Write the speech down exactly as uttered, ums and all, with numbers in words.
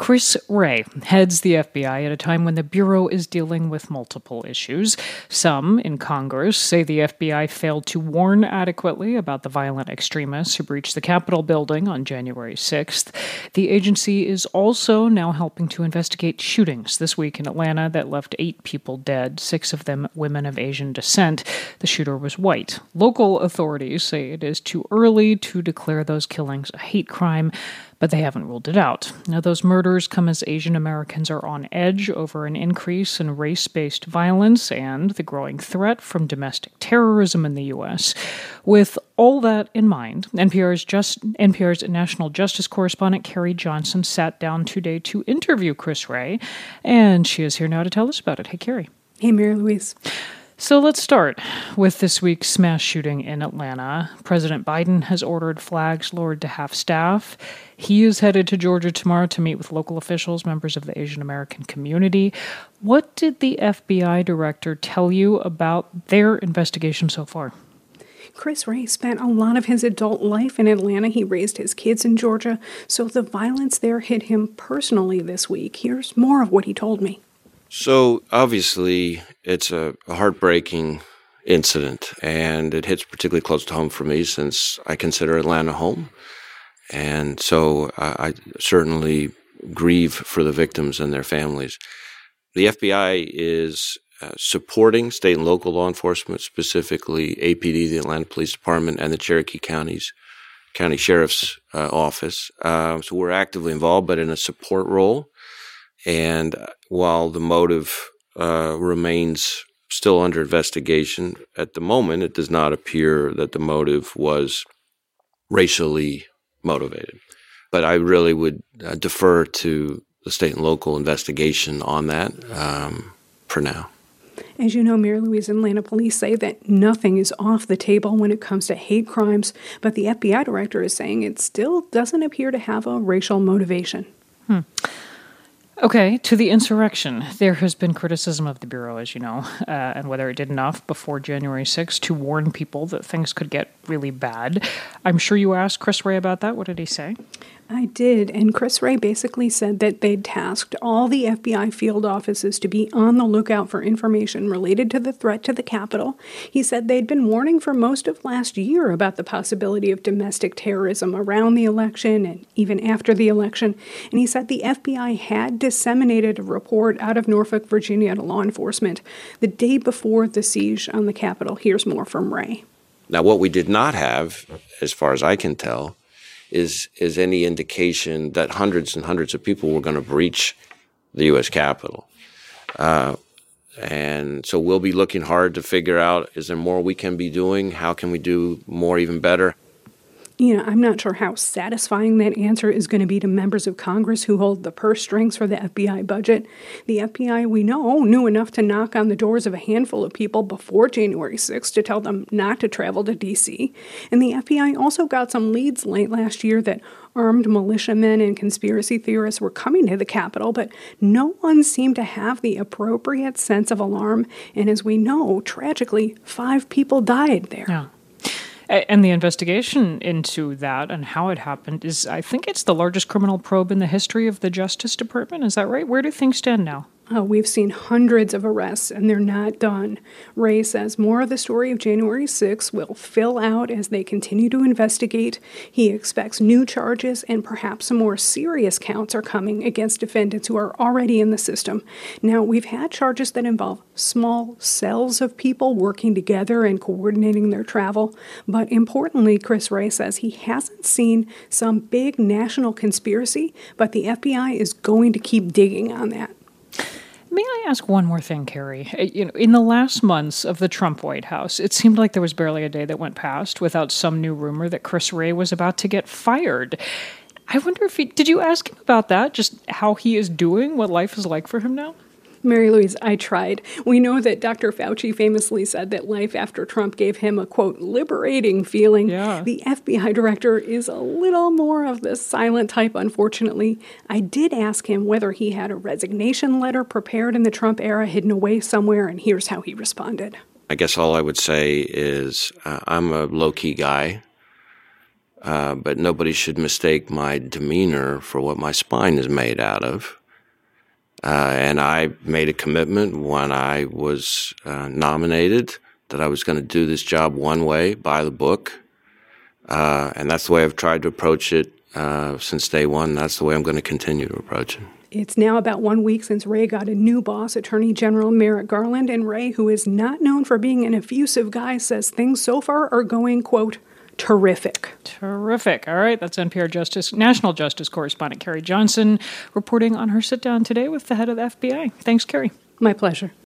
Chris Wray heads the F B I at a time when the Bureau is dealing with multiple issues. Some in Congress say the F B I failed to warn adequately about the violent extremists who breached the Capitol building on January sixth. The agency is also now helping to investigate shootings this week in Atlanta that left eight people dead, six of them women of Asian descent. The shooter was white. Local authorities say it is too early to declare those killings a hate crime, but they haven't ruled it out. Now, those murders come as Asian Americans are on edge over an increase in race-based violence and the growing threat from domestic terrorism in the U S. With all that in mind, N P R's just N P R's national justice correspondent Carrie Johnson sat down today to interview Chris Wray, and she is here now to tell us about it. Hey, Carrie. Hey, Mary Louise. So let's start with this week's mass shooting in Atlanta. President Biden has ordered flags lowered to half staff. He is headed to Georgia tomorrow to meet with local officials, members of the Asian American community. What did the F B I director tell you about their investigation so far? Chris Wray spent a lot of his adult life in Atlanta. He raised his kids in Georgia, so the violence there hit him personally this week. Here's more of what he told me. So obviously, it's a, a heartbreaking incident, and it hits particularly close to home for me since I consider Atlanta home. And so I, I certainly grieve for the victims and their families. The F B I is uh, supporting state and local law enforcement, specifically A P D, the Atlanta Police Department, and the Cherokee County's County Sheriff's uh, Office. Uh, so we're actively involved, but in a support role. And while the motive uh, remains still under investigation, at the moment it does not appear that the motive was racially motivated. But I really would uh, defer to the state and local investigation on that um, for now. As you know, Mary Louise, Atlanta police say that nothing is off the table when it comes to hate crimes, but the F B I director is saying it still doesn't appear to have a racial motivation. Hmm. Okay, to the insurrection. There has been criticism of the Bureau, as you know, uh, and whether it did enough before January sixth to warn people that things could get really bad. I'm sure you asked Chris Wray about that. What did he say? I did, and Chris Wray basically said that they'd tasked all the F B I field offices to be on the lookout for information related to the threat to the Capitol. He said they'd been warning for most of last year about the possibility of domestic terrorism around the election and even after the election, and he said the F B I had disseminated a report out of Norfolk, Virginia to law enforcement the day before the siege on the Capitol. Here's more from Wray. Now, what we did not have, as far as I can tell, is is any indication that hundreds and hundreds of people were going to breach the U S Capitol. Uh, and so we'll be looking hard to figure out, is there more we can be doing? How can we do more even better? You know, I'm not sure how satisfying that answer is going to be to members of Congress who hold the purse strings for the F B I budget. The F B I, we know, knew enough to knock on the doors of a handful of people before January sixth to tell them not to travel to D C. And the F B I also got some leads late last year that armed militiamen and conspiracy theorists were coming to the Capitol, but no one seemed to have the appropriate sense of alarm. And as we know, tragically, five people died there. Yeah. And the investigation into that and how it happened is, I think it's the largest criminal probe in the history of the Justice Department. Is that right? Where do things stand now? Uh, we've seen hundreds of arrests, and they're not done. Wray says more of the story of January sixth will fill out as they continue to investigate. He expects new charges and perhaps some more serious counts are coming against defendants who are already in the system. Now, we've had charges that involve small cells of people working together and coordinating their travel. But importantly, Chris Wray says he hasn't seen some big national conspiracy, but the F B I is going to keep digging on that. May I ask one more thing, Carrie? You know, in the last months of the Trump White House, it seemed like there was barely a day that went past without some new rumor that Chris Wray was about to get fired. I wonder if he, did you ask him about that? Just how he is doing, what life is like for him now? Mary Louise, I tried. We know that Doctor Fauci famously said that life after Trump gave him a, quote, liberating feeling. Yeah. The F B I director is a little more of the silent type, unfortunately. I did ask him whether he had a resignation letter prepared in the Trump era hidden away somewhere, and here's how he responded. I guess all I would say is uh, I'm a low-key guy. uh, but nobody should mistake my demeanor for what my spine is made out of. Uh, and I made a commitment when I was uh, nominated that I was going to do this job one way, by the book. Uh, and that's the way I've tried to approach it uh, since day one. That's the way I'm going to continue to approach it. It's now about one week since Wray got a new boss, Attorney General Merrick Garland, and Wray, who is not known for being an effusive guy, says things so far are going, quote, terrific. Terrific. All right, that's N P R Justice, National Justice Correspondent Carrie Johnson reporting on her sit-down today with the head of the F B I. Thanks, Carrie. My pleasure.